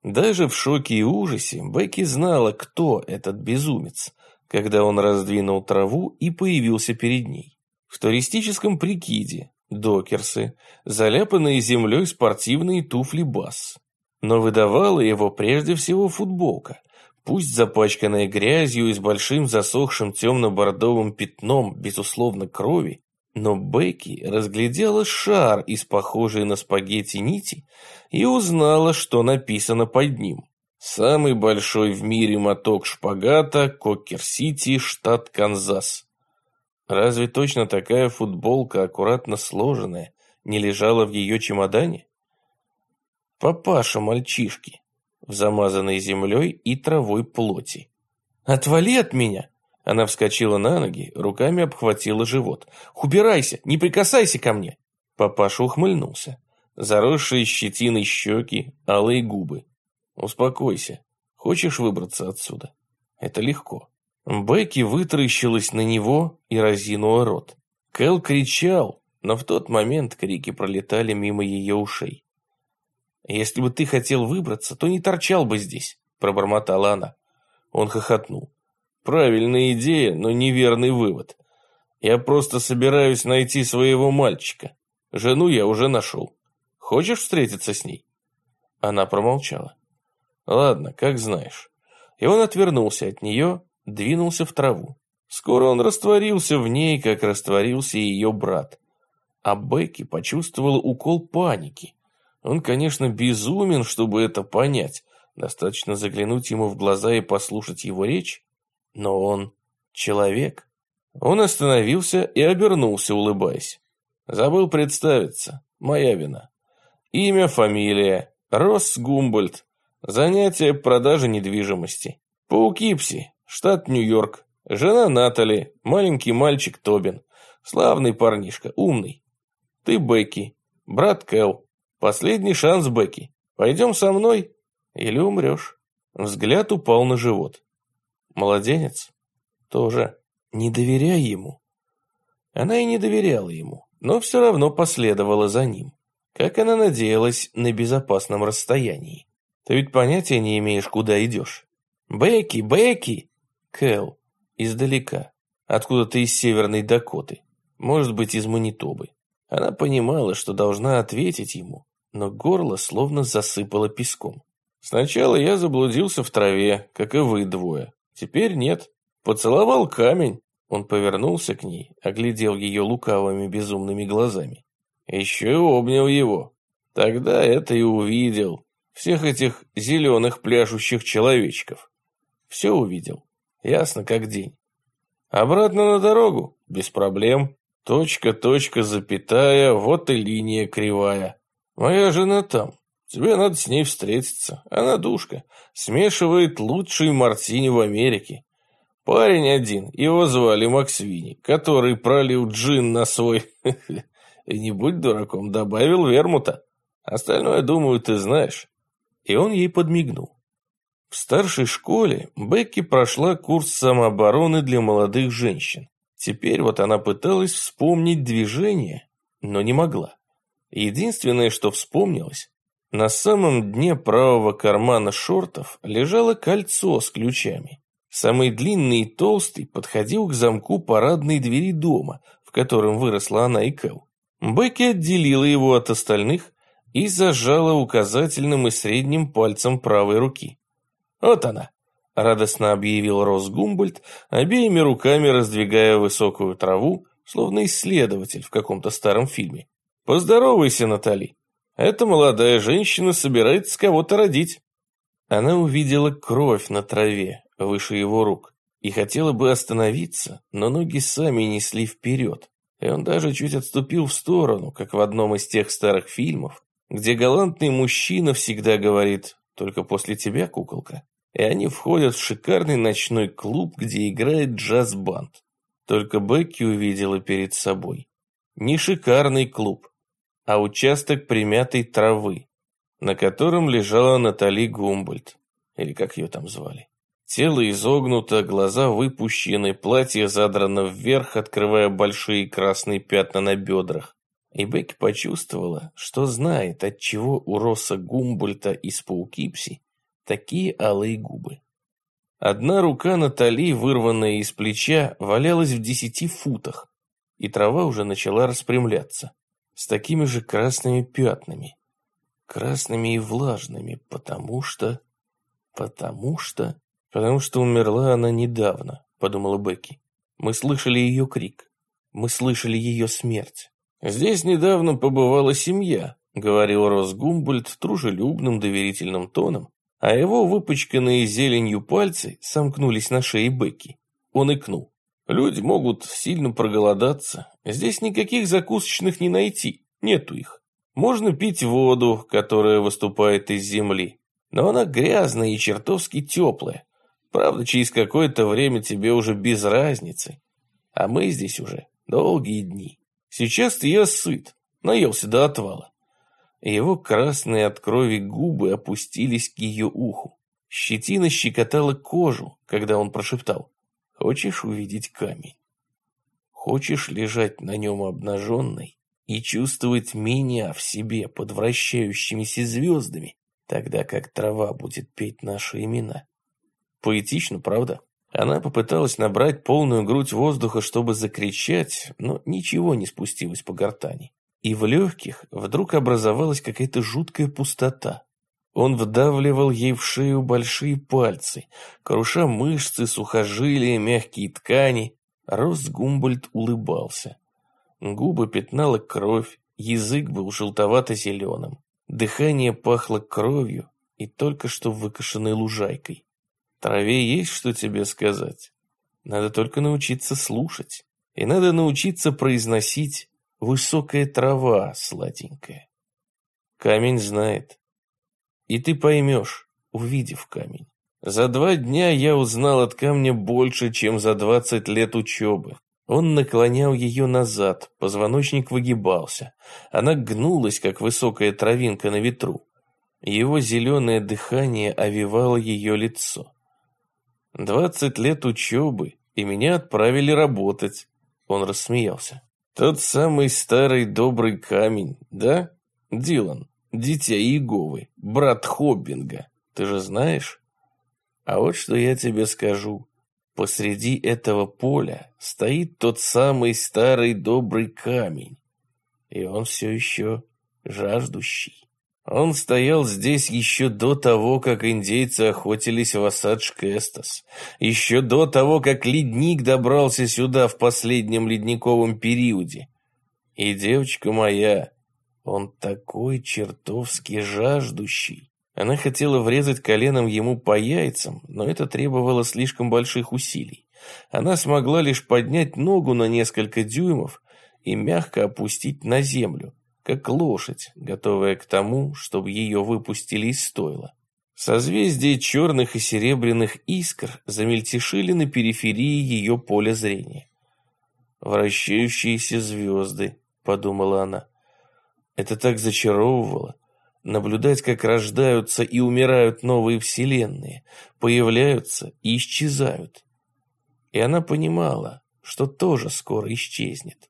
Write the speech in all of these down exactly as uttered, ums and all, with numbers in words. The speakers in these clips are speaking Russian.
Даже в шоке и ужасе Бекки знала, кто этот безумец, когда он раздвинул траву и появился перед ней. В туристическом прикиде, докерсы, заляпанные землей спортивные туфли Басс. Но выдавала его прежде всего футболка, пусть запачканная грязью и с большим засохшим темно-бордовым пятном, безусловно, крови, но Бекки разглядела шар из похожей на спагетти нити и узнала, что написано под ним. Самый большой в мире моток шпагата, Кокер-Сити, штат Канзас. Разве точно такая футболка, аккуратно сложенная, не лежала в ее чемодане? Папаша мальчишки в замазанной землей и травой плоти. «Отвали от меня!» Она вскочила на ноги, руками обхватила живот. «Убирайся, не прикасайся ко мне!» Папаша ухмыльнулся. Заросшие щетиной щеки, алые губы. «Успокойся. Хочешь выбраться отсюда? Это легко». Бекки вытаращилась на него и разинула рот. Кэл кричал, но в тот момент крики пролетали мимо ее ушей. «Если бы ты хотел выбраться, то не торчал бы здесь», — пробормотала она. Он хохотнул. «Правильная идея, но неверный вывод. Я просто собираюсь найти своего мальчика. Жену я уже нашел. Хочешь встретиться с ней?» Она промолчала. «Ладно, как знаешь». И он отвернулся от нее, двинулся в траву. Скоро он растворился в ней, как растворился ее брат. А Бекки почувствовала укол паники. Он, конечно, безумен, чтобы это понять. Достаточно заглянуть ему в глаза и послушать его речь. Но он человек. Он остановился и обернулся, улыбаясь. Забыл представиться. Моя вина. Имя, фамилия. Росс Гумбольдт. Занятие продажи недвижимости. Паукипси, штат Нью-Йорк. Жена Натали, маленький мальчик Тобин. Славный парнишка, умный. Ты Бекки, брат Кэл. Последний шанс, Бекки. Пойдем со мной или умрешь. Взгляд упал на живот. Младенец? Тоже. Не доверяй ему. Она и не доверяла ему, но все равно последовала за ним. Как она надеялась, на безопасном расстоянии. Ты ведь понятия не имеешь, куда идешь. Бекки, Бекки! Кэл, издалека. Откуда-то из Северной Дакоты. Может быть, из Манитобы. Она понимала, что должна ответить ему, но горло словно засыпало песком. Сначала я заблудился в траве, как и вы двое. Теперь нет. Поцеловал камень. Он повернулся к ней, оглядел ее лукавыми безумными глазами. Еще и обнял его. Тогда это и увидел. Всех этих зеленых пляшущих человечков. Все увидел. Ясно как день. Обратно на дорогу? Без проблем. Точка, точка, запятая, вот и линия кривая. Моя жена там. Тебе надо с ней встретиться. Она душка. Смешивает лучший мартини в Америке. Парень один, его звали Максвини, который пролил джин на свой... И не будь дураком, добавил вермута. Остальное, думаю, ты знаешь. И он ей подмигнул. В старшей школе Бекки прошла курс самообороны для молодых женщин. Теперь вот она пыталась вспомнить движение, но не могла. Единственное, что вспомнилось, на самом дне правого кармана шортов лежало кольцо с ключами. Самый длинный и толстый подходил к замку парадной двери дома, в котором выросла она и Кэл. Бекки отделила его от остальных и зажала указательным и средним пальцем правой руки. «Вот она!» — радостно объявил Росс Гумбольдт, обеими руками раздвигая высокую траву, словно исследователь в каком-то старом фильме. «Поздоровайся, Натали. Эта молодая женщина собирается кого-то родить». Она увидела кровь на траве выше его рук и хотела бы остановиться, но ноги сами несли вперед, и он даже чуть отступил в сторону, как в одном из тех старых фильмов, где галантный мужчина всегда говорит «только после тебя, куколка», и они входят в шикарный ночной клуб, где играет джаз-банд. Только Бекки увидела перед собой не шикарный клуб, а участок примятой травы, на котором лежала Натали Гумбольдт, или как ее там звали. Тело изогнуто, глаза выпущены, платье задрано вверх, открывая большие красные пятна на бедрах. И Бекки почувствовала, что знает, отчего у Росса Гумбольдта из Паукипси такие алые губы. Одна рука Натали, вырванная из плеча, валялась в десяти футах, и трава уже начала распрямляться, с такими же красными пятнами. Красными и влажными, потому что... Потому что... Потому что умерла она недавно, подумала Бекки. Мы слышали ее крик. Мы слышали ее смерть. Здесь недавно побывала семья, говорил Росс Гумбольдт дружелюбным доверительным тоном, а его выпачканные зеленью пальцы сомкнулись на шее Бекки. Он икнул. Люди могут сильно проголодаться. Здесь никаких закусочных не найти. Нету их. Можно пить воду, которая выступает из земли. Но она грязная и чертовски теплая. Правда, через какое-то время тебе уже без разницы. А мы здесь уже долгие дни. Сейчас-то я сыт, наелся до отвала. Его красные от крови губы опустились к ее уху. Щетина щекотала кожу, когда он прошептал: «Хочешь увидеть камень? Хочешь лежать на нем обнаженной и чувствовать меня в себе под вращающимися звездами, тогда как трава будет петь наши имена?» Поэтично, правда? Она попыталась набрать полную грудь воздуха, чтобы закричать, но ничего не спустилось по гортани. И в легких вдруг образовалась какая-то жуткая пустота. Он вдавливал ей в шею большие пальцы, круша мышцы, сухожилия, мягкие ткани. Росс Гумбольдт улыбался. Губы пятнала кровь, язык был желтовато-зеленым. Дыхание пахло кровью и только что выкошенной лужайкой. Траве есть что тебе сказать. Надо только научиться слушать. И надо научиться произносить «высокая трава, сладенькая». Камень знает. И ты поймешь, увидев камень. За два дня я узнал от камня больше, чем за двадцать лет учебы. Он наклонял ее назад, позвоночник выгибался. Она гнулась, как высокая травинка на ветру. Его зеленое дыхание овевало ее лицо. Двадцать лет учебы, и меня отправили работать. Он рассмеялся. Тот самый старый добрый камень, да? Дилан, дитя Иеговы, брат Хоббинга, ты же знаешь? А вот что я тебе скажу. Посреди этого поля стоит тот самый старый добрый камень, и он все еще жаждущий. Он стоял здесь еще до того, как индейцы охотились в Осадж-Кэстас, еще до того, как ледник добрался сюда в последнем ледниковом периоде. И, девочка моя, он такой чертовски жаждущий. Она хотела врезать коленом ему по яйцам, но это требовало слишком больших усилий. Она смогла лишь поднять ногу на несколько дюймов и мягко опустить на землю, как лошадь, готовая к тому, чтобы ее выпустили из стойла. Созвездия черных и серебряных искр замельтешили на периферии ее поля зрения. «Вращающиеся звезды», — подумала она. Это так зачаровывало. Наблюдать, как рождаются и умирают новые вселенные, появляются и исчезают. И она понимала, что тоже скоро исчезнет.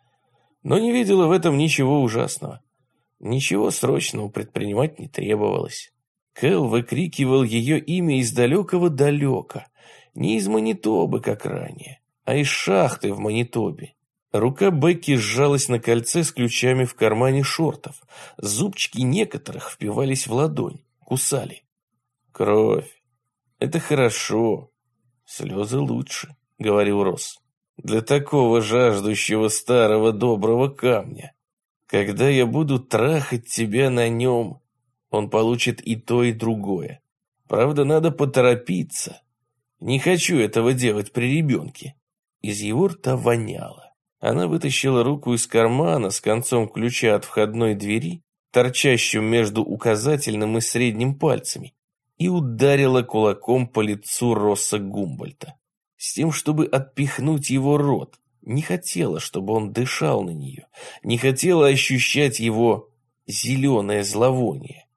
Но не видела в этом ничего ужасного. Ничего срочного предпринимать не требовалось. Кэл выкрикивал ее имя из далекого-далека, не из Манитобы, как ранее, а из шахты в Манитобе. Рука Бекки сжалась на кольце с ключами в кармане шортов. Зубчики некоторых впивались в ладонь, кусали. «Кровь. Это хорошо. Слезы лучше», — говорил Росс. «Для такого жаждущего старого доброго камня. Когда я буду трахать тебя на нем, он получит и то, и другое. Правда, надо поторопиться. Не хочу этого делать при ребенке». Из его рта воняло. Она вытащила руку из кармана с концом ключа от входной двери, торчащим между указательным и средним пальцами, и ударила кулаком по лицу Росса Гумбольдта. С тем, чтобы отпихнуть его рот. Не хотела, чтобы он дышал на нее. Не хотела ощущать его зеленое зловоние.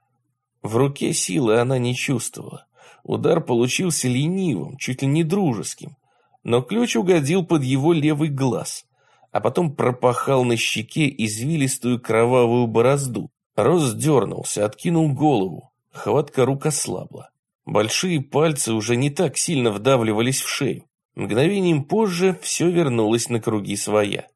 В руке силы она не чувствовала. Удар получился ленивым, чуть ли не дружеским. Но ключ угодил под его левый глаз, а потом пропахал на щеке извилистую кровавую борозду. Росс дернулся, откинул голову. Хватка рук ослабла. Большие пальцы уже не так сильно вдавливались в шею. Мгновением позже все вернулось на круги своя.